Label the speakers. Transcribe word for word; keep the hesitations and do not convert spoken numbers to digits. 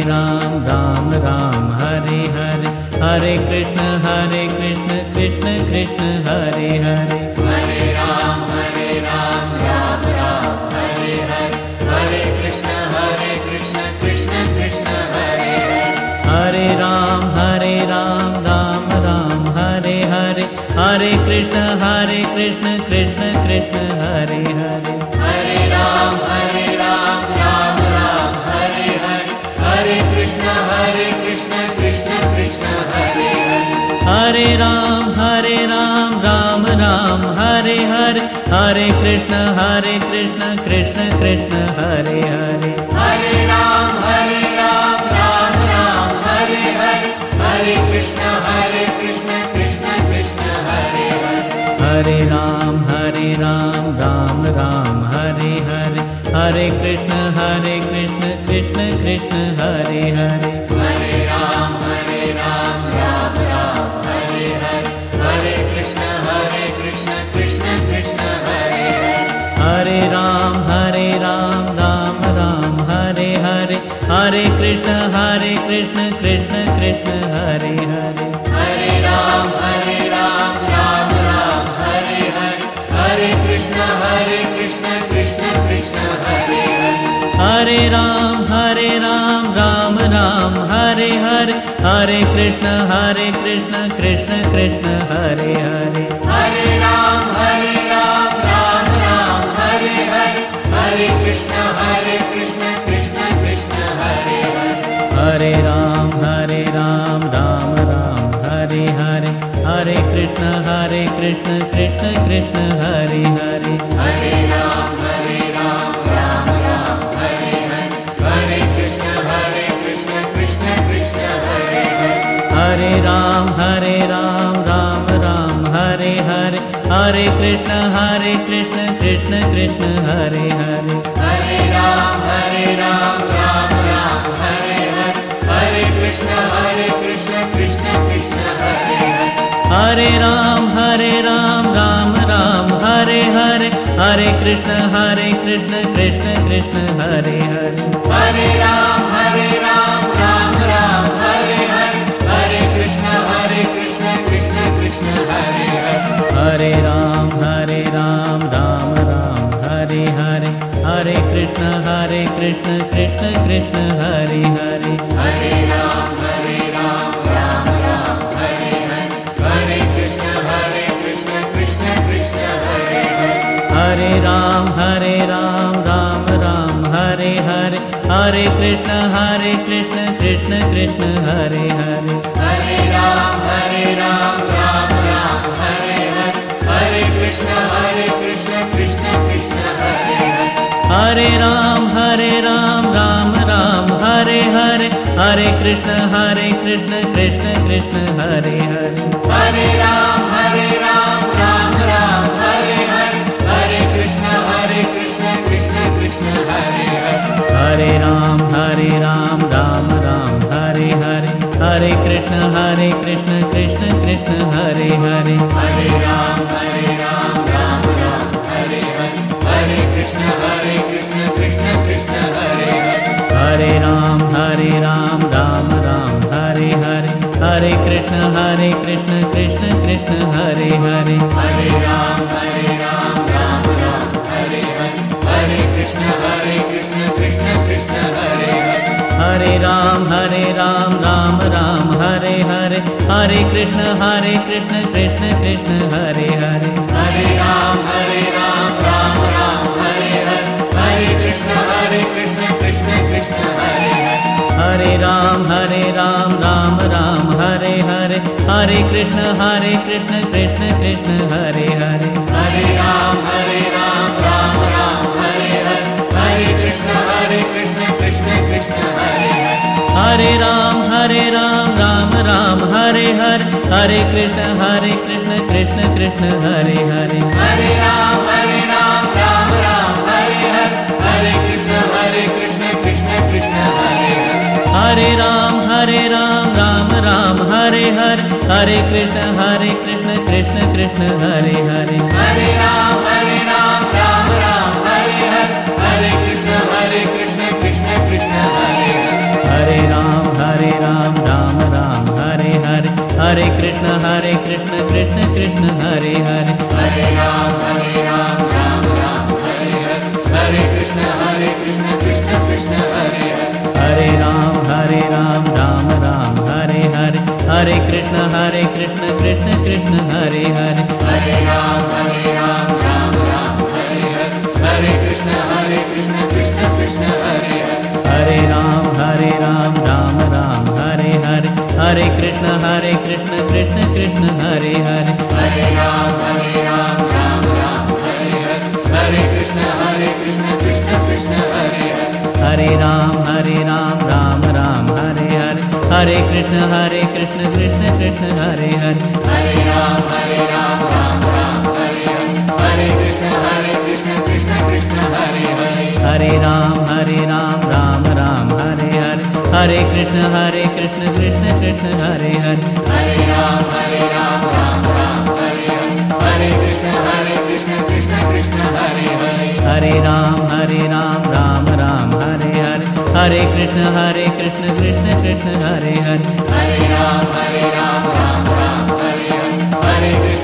Speaker 1: Ram Ram Ram Hare Hare, Hare Krishna Hare Krishna Krishna Krishna Hare Hare,
Speaker 2: Hare Ram Hare Ram Ram Ram Hare Hare, Hare Krishna Hare Krishna Krishna Krishna Hare Hare,
Speaker 1: Hare Ram Hare Ram Ram Ram Hare Hare, Hare Krishna Hare Krishna Krishna Krishna Hare Hare,
Speaker 2: Hare Ram Hare Ram Ram Ram Hare Hare, Hare Krishna Hare Krishna Krishna Krishna Hare Hare,
Speaker 1: Hare Ram Hare Ram Ram Ram Hare Hare, Hare Krishna Hare Krishna Krishna Krishna Hare Hare,
Speaker 2: Hare Ram Hare Ram Ram Ram Hare Hare, Hare Krishna Hare Krishna Krishna Krishna Hare Hare,
Speaker 1: Hare Ram Hare Ram Ram Ram Hare Hare, Hare Krishna Hare Krishna Krishna Krishna Hare Hare,
Speaker 2: Hare Ram Hare Ram Ram Ram Hare Hare, Hare Krishna Hare Krishna Krishna Krishna Hare Hare,
Speaker 1: Hare Ram Hare Ram Ram Ram Hare Hare, Hare Krishna Hare Krishna Krishna Krishna Hare Hare,
Speaker 2: Hare Ram Hare Ram Ram Ram Hare Hare, Hare Krishna Hare Krishna Krishna Krishna Hare Hare,
Speaker 1: Hare Ram Hare Ram Ram Ram Hare Hare, Hare Krishna Hare Krishna Krishna Krishna Hare Hare,
Speaker 2: Hare Ram Hare Ram Ram Ram Hare Hare, Hare Krishna Hare Krishna Krishna Krishna Hare Hare,
Speaker 1: Hare Ram Hare Ram Ram Ram Hare Hare, Hare Krishna Hare Krishna Krishna Krishna Hare Hare,
Speaker 2: Hare Ram Hare Ram Ram Ram Hare Hare, Hare Krishna Hare Krishna Krishna Krishna Hare Hare,
Speaker 1: Hare Ram Hare Ram Ram Ram Hare Hare, Hare Krishna Hare Krishna Krishna Krishna Hare Hare,
Speaker 2: Hare Ram Hare Ram Ram Ram Hare Hare, Hare Krishna Hare Krishna Krishna Krishna Hare Hare,
Speaker 1: Hare Ram Hare Ram Ram Ram Hare Hare, Hare Krishna Hare Krishna Krishna Krishna Hare Hare,
Speaker 2: Hare Ram Hare Ram Ram Ram Hare Hare, Hare Krishna Hare Krishna Krishna Krishna Hare Hare,
Speaker 1: Hare Ram Hare Ram Ram Ram Hare Hare, Hare Krishna Hare Krishna Krishna Krishna Hare Hare,
Speaker 2: Hare Ram Hare Ram Ram Ram Hare Hare, Hare Krishna Hare Krishna Krishna Krishna Hare Hare,
Speaker 1: Hare Ram Hare Ram Ram Ram Hare Hare, Hare Krishna Hare Krishna Krishna Krishna Hare Hare,
Speaker 2: Hare Ram Hare Ram Ram Ram Hare Hare, Hare Krishna Hare Krishna Krishna Krishna Hare Hare,
Speaker 1: Hare Ram Hare Ram Ram Ram Hare Hare, Hare Krishna Hare Krishna Krishna Krishna Hare Hare,
Speaker 2: Hare Ram Hare Ram Ram Ram Hare Hare, Hare Krishna Hare Krishna Krishna Krishna Hare Hare,
Speaker 1: Hare Ram Hare Ram Ram Ram Hare Hare, Hare Krishna Hare Krishna Krishna Krishna Hare Hare,
Speaker 2: Hare Ram Hare Ram Ram Ram Hare Hare, Hare Krishna Hare Krishna Krishna Krishna Hare Hare,
Speaker 1: Hare Ram Hare Ram Ram Ram Hare Hare, Hare Krishna Hare Krishna Krishna Krishna Hare Hare,
Speaker 2: Hare Ram Hare Ram Ram Ram Hare Hare, Hare Krishna Hare Krishna Krishna Krishna Hare Hare,
Speaker 1: Hare Ram Hare Ram Ram Ram Hare Hare, Hare Krishna Hare Krishna Krishna Krishna Hare Hare,
Speaker 2: Hare Ram Hare Ram Ram Ram Hare Hare, Hare Krishna Hare Krishna Krishna Krishna Hare Hare,
Speaker 1: Hare Ram Hare Ram Ram Ram Hare Hare, Hare Krishna Hare Krishna Krishna Krishna Hare Hare,
Speaker 2: Hare Ram Hare Ram Ram Ram Hare Hare, Hare Krishna Hare Krishna Krishna Krishna Hare Hare,
Speaker 1: Hare Ram Hare Ram Ram Ram Hare Hare, Hare Krishna Hare Krishna Krishna Krishna Hare Hare,
Speaker 2: Hare Ram Hare Ram Ram Ram Hare Hare, Hare Krishna Hare Krishna Krishna Krishna Hare Hare,
Speaker 1: Hare Ram Hare Ram Ram Ram Hare Hare, Hare Krishna Hare Krishna Krishna Krishna Hare Hare,
Speaker 2: Hare Ram Hare Ram Ram Ram Hare Hare, Hare Krishna Hare Krishna Krishna Krishna Hare Hare,
Speaker 1: Hare Ram Hare Krishna Hare Krishna Krishna Krishna Hare Hare
Speaker 2: Hare Ram Hare Ram Ram Ram Hare Hare Hare Krishna Hare Krishna Krishna Krishna Hare Hare
Speaker 1: Hare Ram Hare Ram Ram Ram Hare Hare Hare Krishna Hare Krishna Krishna Krishna Hare Hare
Speaker 2: Hare Ram Hare Ram Ram Ram Hare Hare Hare Krishna Hare Krishna Krishna Krishna Hare Hare
Speaker 1: Hare Ram Hare Ram Ram Ram Hare Hare Hare Krishna Hare Krishna Krishna Krishna Hare Hare
Speaker 2: Hare Ram Hare Ram Ram Ram Hare Hare Hare Krishna Hare Krishna Krishna Krishna Hare Hare
Speaker 1: Hare Ram Hare Ram Ram Ram Hare Hare Hare Krishna Hare Krishna Krishna Krishna Hare Hare
Speaker 2: Hare Ram Hare Ram Ram Ram Hare Hare Hare Krishna